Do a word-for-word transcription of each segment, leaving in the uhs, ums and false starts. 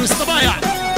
والصبايع.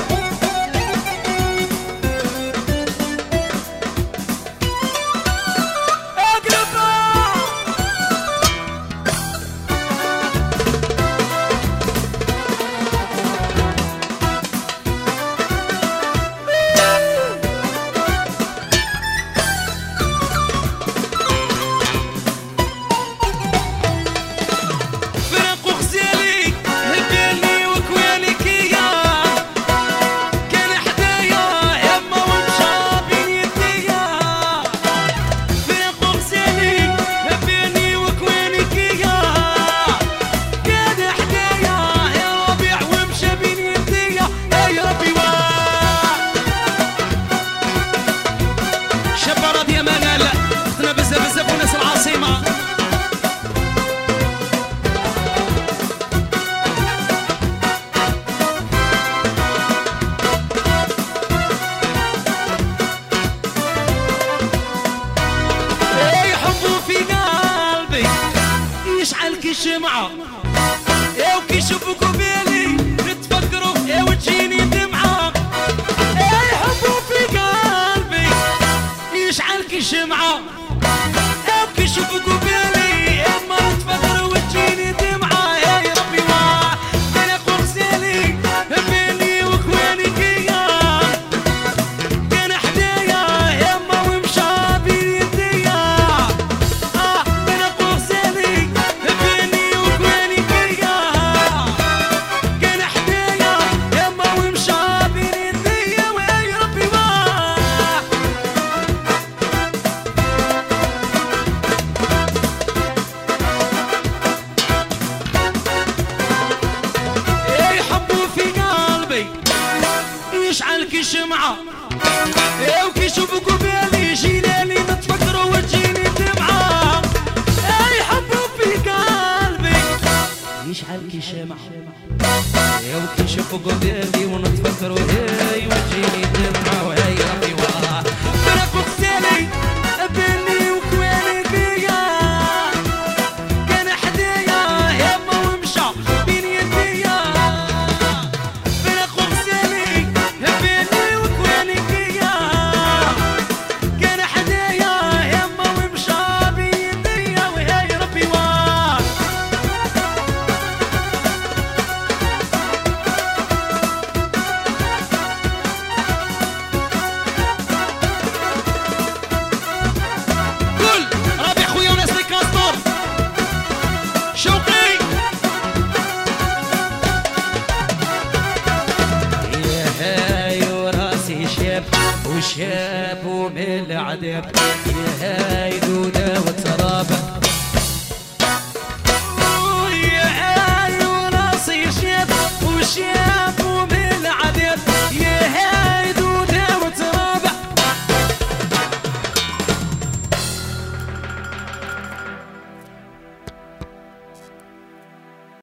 شمعة يا وكيشوفوا قبيلي نتفكروا يا وتجيني دمعة يا يحبوا في قلبي يشعل كي شمعة يا وكيشوفوا قبيلي يا ما نتفكروا وتجيني دمعة يا ربي واه انا قرصيلي بيني وكواني كيا كان حدايا يا ما ومشى بين يديا اه انا قرصيلي يشعل كي شمعة يا وكيشوفوا قبيلي جيلالي نتفكروا وتجيني دمعة يا يحبوا في قلبي يشعل كي شمعة يا وكيشوفوا قبيلي ونتفكروا هاي وتجيني دمعة وهاي ربي واه تركوا غسالي بيني وكواني كيا كان حدايا يا ما ومشى بين يديا وشاب ومن العذاب يا هاي دودة وترابة